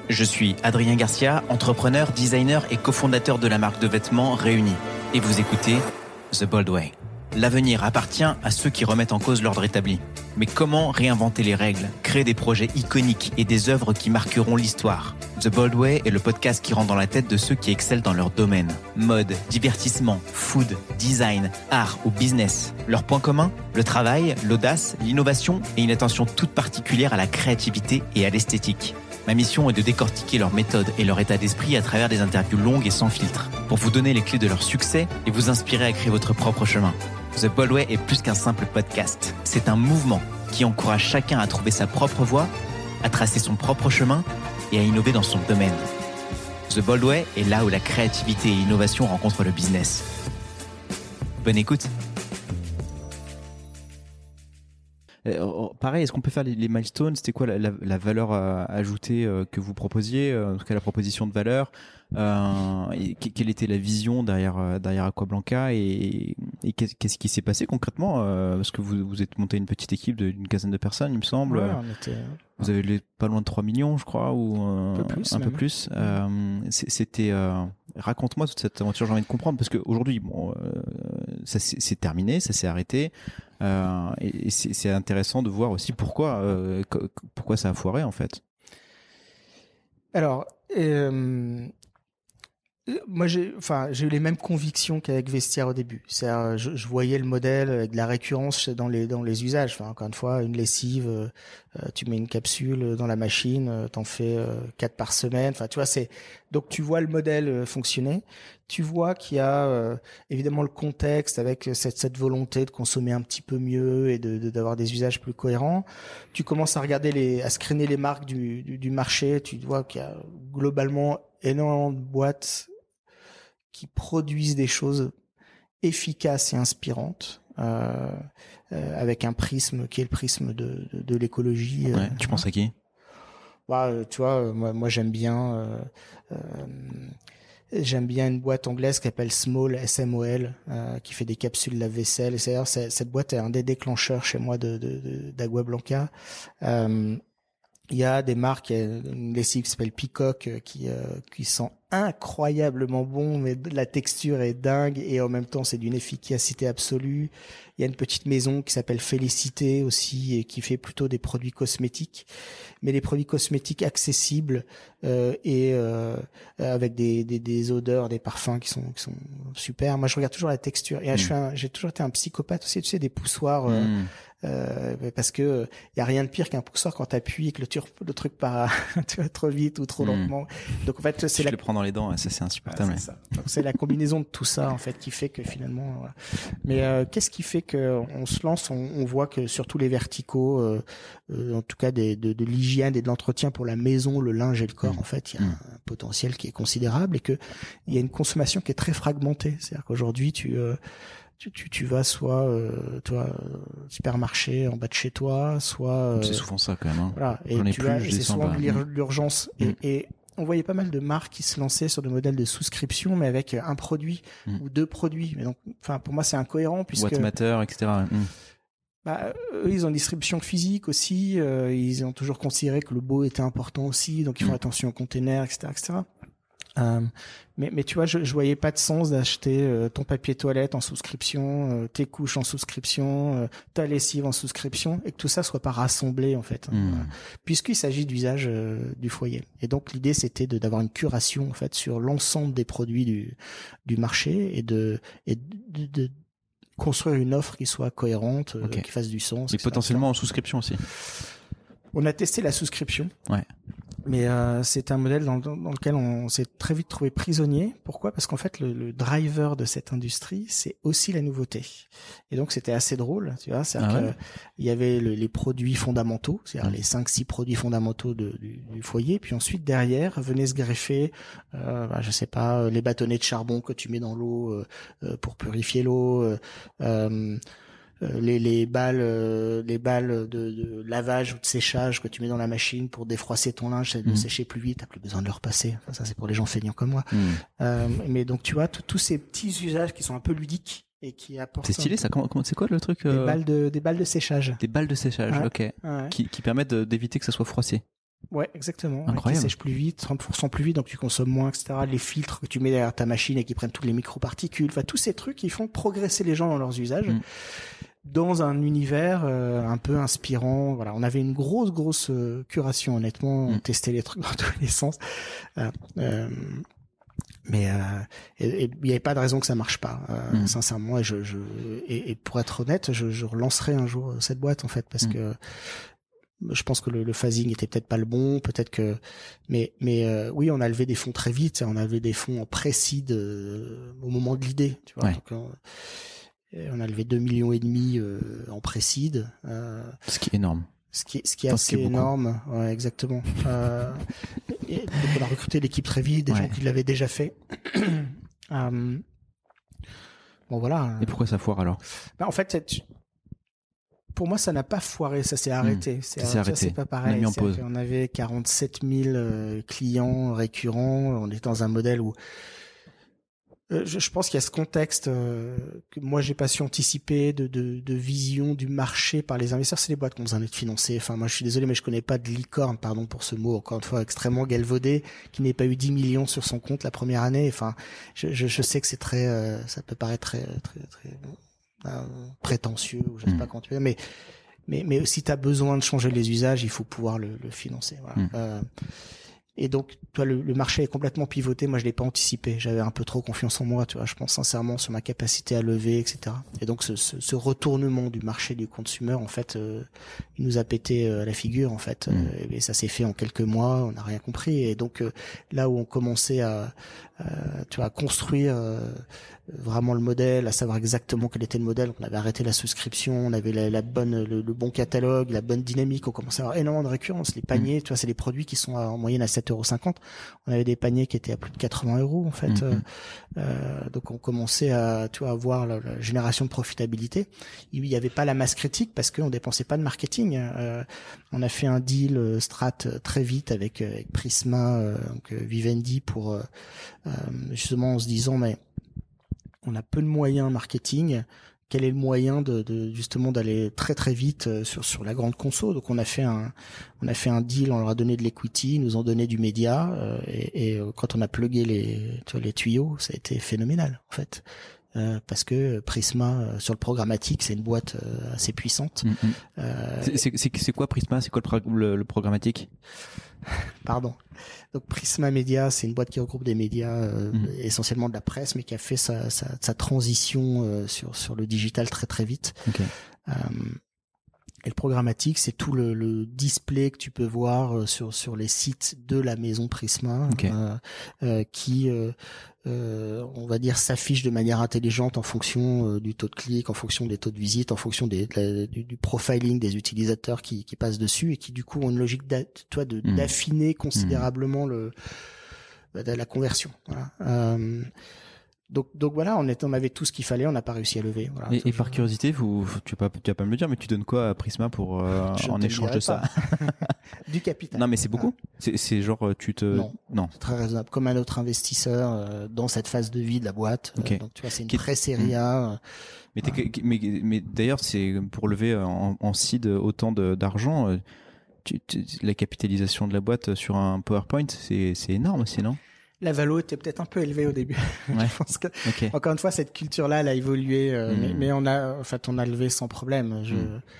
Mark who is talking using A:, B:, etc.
A: Je suis Adrien Garcia, entrepreneur, designer et cofondateur de la marque de vêtements Réunis. Et vous écoutez The Bold Way. L'avenir appartient à ceux qui remettent en cause l'ordre établi. Mais comment réinventer les règles, créer des projets iconiques et des œuvres qui marqueront l'histoire ? The Bold Way est le podcast qui rentre dans la tête de ceux qui excellent dans leur domaine. Mode, divertissement, food, design, art ou business. Leur point commun ? Le travail, l'audace, l'innovation et une attention toute particulière à la créativité et à l'esthétique. Ma mission est de décortiquer leurs méthodes et leur état d'esprit à travers des interviews longues et sans filtre, pour vous donner les clés de leur succès et vous inspirer à créer votre propre chemin. The Bold Way est plus qu'un simple podcast. C'est un mouvement qui encourage chacun à trouver sa propre voie, à tracer son propre chemin et à innover dans son domaine. The Bold Way est là où la créativité et l'innovation rencontrent le business. Bonne écoute. Pareil, est-ce qu'on peut faire les milestones ? C'était quoi la valeur ajoutée que vous proposiez, en tout cas la proposition de valeur, quelle était la vision derrière Aquablanca et qu'est-ce qui s'est passé concrètement, parce que vous êtes monté une petite équipe d'une quinzaine de personnes, il me semble.
B: Ouais, on était...
A: Vous avez pas loin de 3 millions, je crois, ou un peu plus. C'était raconte-moi toute cette aventure, j'ai envie de comprendre, parce qu'aujourd'hui, ça c'est terminé, ça s'est arrêté, et c'est intéressant de voir aussi pourquoi ça a foiré en fait.
B: Alors, moi, j'ai eu les mêmes convictions qu'avec Vestiaire au début. C'est-à-dire, je voyais le modèle avec de la récurrence dans les usages. Enfin, encore une fois, une lessive, tu mets une capsule dans la machine, t'en fais 4 par semaine. Enfin, tu vois, donc tu vois le modèle fonctionner. Tu vois qu'il y a évidemment le contexte avec cette volonté de consommer un petit peu mieux et d'avoir des usages plus cohérents. Tu commences à regarder à screener les marques du marché. Tu vois qu'il y a globalement énormément de boîtes qui produisent des choses efficaces et inspirantes, avec un prisme qui est le prisme de l'écologie.
A: Ouais, tu penses à qui ?
B: Tu vois, moi j'aime bien une boîte anglaise qui s'appelle Small, S-M-O-L, qui fait des capsules lave-vaisselle. Et d'ailleurs, cette boîte est un des déclencheurs chez moi d'Aguablanca. Il y a des marques, une lessive qui s'appelle Peacock, qui sent incroyablement bon, mais la texture est dingue et en même temps c'est d'une efficacité absolue. Il y a une petite maison qui s'appelle Félicité aussi et qui fait plutôt des produits cosmétiques, mais des produits cosmétiques accessibles et avec des odeurs, des parfums qui sont super. Moi je regarde toujours la texture et j'ai toujours été un psychopathe aussi, tu sais, des poussoirs. Parce que y a rien de pire qu'un poussoir quand t'appuies et que le truc part tu vois, trop vite ou trop lentement. Donc en fait
A: je le prends dans les dents, ça c'est insupportable.
B: C'est ça. Donc c'est la combinaison de tout ça en fait qui fait que finalement. Mais qu'est-ce qui fait que on se lance, on voit que sur tous les verticaux, en tout cas de l'hygiène et de l'entretien pour la maison, le linge et le corps, en fait, il y a un potentiel qui est considérable et que il y a une consommation qui est très fragmentée. C'est-à-dire qu'aujourd'hui tu vas soit supermarché en bas de chez toi, soit
A: c'est souvent ça quand même. Hein.
B: Voilà, et c'est souvent l'urgence et on voyait pas mal de marques qui se lançaient sur des modèles de souscription, mais avec un produit ou 2 produits. Mais donc, enfin, pour moi, c'est incohérent puisque
A: What Matter, etc.
B: Eux, ils ont une distribution physique aussi. Ils ont toujours considéré que le beau était important aussi, donc ils font attention aux containers, etc., etc. Mais tu vois, je voyais pas de sens d'acheter ton papier toilette en souscription, tes couches en souscription, ta lessive en souscription, et que tout ça soit pas rassemblé en fait, puisqu'il s'agit d'usage du foyer. Et donc l'idée c'était d'avoir une curation en fait sur l'ensemble des produits du marché et de construire une offre qui soit cohérente, qui fasse du sens.
A: Et potentiellement en souscription aussi.
B: On a testé la souscription.
A: Ouais.
B: Mais c'est un modèle dans lequel on s'est très vite trouvé prisonnier. Pourquoi ? Parce qu'en fait, le driver de cette industrie, c'est aussi la nouveauté. Et donc, c'était assez drôle, tu vois. C'est-à-dire il y avait les produits fondamentaux, c'est-à-dire les 5-6 produits fondamentaux du foyer. Puis ensuite, derrière, venaient se greffer, je sais pas, les bâtonnets de charbon que tu mets dans l'eau pour purifier l'eau, les balles de lavage ou de séchage que tu mets dans la machine pour défroisser ton linge, ça de sécher plus vite, t'as plus besoin de le repasser. Enfin, ça c'est pour les gens feignants comme moi. Mais donc tu vois tous ces petits usages qui sont un peu ludiques et qui apportent.
A: C'est stylé ça. Comment c'est quoi le truc
B: des balles de séchage.
A: Des balles de séchage, ok.
B: Ouais.
A: Qui permettent d'éviter que ça soit froissé.
B: Ouais, exactement.
A: Incroyable.
B: Qui sèche plus vite, 30% plus vite, donc tu consommes moins, etc. Les filtres que tu mets derrière ta machine et qui prennent toutes les microparticules. Enfin, tous ces trucs qui font progresser les gens dans leurs usages. Dans un univers un peu inspirant. Voilà, on avait une grosse curation, honnêtement. On testait les trucs dans tous les sens. Mais il n'y avait pas de raison que ça marche pas, sincèrement. Et pour être honnête, je relancerai un jour cette boîte en fait, parce que je pense que le phasing était peut-être pas le bon, peut-être que, mais oui, on a levé des fonds très vite. On a levé des fonds en pré-seed au moment de l'idée, tu vois.
A: Ouais.
B: Donc, on a levé 2,5 millions en pré-seed.
A: Ce qui est énorme.
B: Ce qui est assez énorme, ouais, exactement. Et donc on a recruté l'équipe très vite, des gens qui l'avaient déjà fait. Bon voilà.
A: Et pourquoi ça foire alors?
B: En fait, pour moi, ça n'a pas foiré, ça s'est arrêté. C'est pas pareil.
A: On a mis en pause.
B: On avait 47 000 clients récurrents. On est dans un modèle où je pense qu'il y a ce contexte que moi j'ai pas su anticiper de vision du marché par les investisseurs. C'est les boîtes qui ont besoin d'être financées. Enfin, moi je suis désolé, mais je connais pas de licorne, pardon pour ce mot, encore une fois extrêmement galvaudé, qui n'ait pas eu 10 millions sur son compte la première année. Enfin, je sais que c'est très, ça peut paraître très prétentieux, ou je sais pas comment tu veux, mais si t'as besoin de changer les usages, il faut pouvoir le financer. Voilà. Et donc, toi, le marché est complètement pivoté. Moi, je l'ai pas anticipé. J'avais un peu trop confiance en moi, tu vois. Je pense sincèrement sur ma capacité à lever, etc. Et donc, ce retournement du marché du consumer, en fait, il nous a pété à la figure, en fait. Et ça s'est fait en quelques mois. On n'a rien compris. Et donc, là où on commençait à construire vraiment le modèle, à savoir exactement quel était le modèle. On avait arrêté la souscription, on avait le bon catalogue, la bonne dynamique. On commençait à avoir énormément de récurrence. Les paniers, tu vois, c'est des produits qui sont en moyenne à 7,50 €. On avait des paniers qui étaient à plus de 80 € en fait. Donc on commençait à voir la génération de profitabilité. Il y avait pas la masse critique parce qu'on dépensait pas de marketing. On a fait un deal strat très vite avec Prisma, donc Vivendi, pour justement en se disant mais on a peu de moyens marketing. Quel est le moyen de justement d'aller très très vite sur la grande conso? Donc on a fait un deal, on leur a donné de l'equity, ils nous ont donné du média et quand on a plugué les tuyaux, ça a été phénoménal en fait. Parce que Prisma sur le programmatique, c'est une boîte assez puissante.
A: C'est quoi Prisma? C'est quoi le programmatique?
B: Pardon. Donc Prisma Media, c'est une boîte qui regroupe des médias essentiellement de la presse, mais qui a fait sa transition sur le digital très très vite.
A: Okay.
B: Et le programmatique, c'est tout le display que tu peux voir sur les sites de la maison Prisma, qui on va dire s'affiche de manière intelligente en fonction du taux de clic, en fonction des taux de visite, en fonction du profiling des utilisateurs qui passent dessus et qui du coup ont une logique d'affiner considérablement la conversion. Voilà. Donc voilà, on avait tout ce qu'il fallait, on n'a pas réussi à lever. Voilà,
A: et par curiosité, tu vas pas me le dire, mais tu donnes quoi à Prisma pour en échange de ça?
B: Du capital.
A: Non, mais c'est beaucoup. C'est genre
B: Non. C'est très raisonnable. Comme un autre investisseur dans cette phase de vie de la boîte.
A: Okay.
B: Donc tu vois, c'est une pré-série A.
A: Mais d'ailleurs, c'est pour lever en seed autant d'argent. La capitalisation de la boîte sur un PowerPoint, c'est énorme aussi, non?
B: La valo était peut-être un peu élevée au début. Je pense que encore une fois cette culture-là, elle a évolué, mais on a levé sans problème.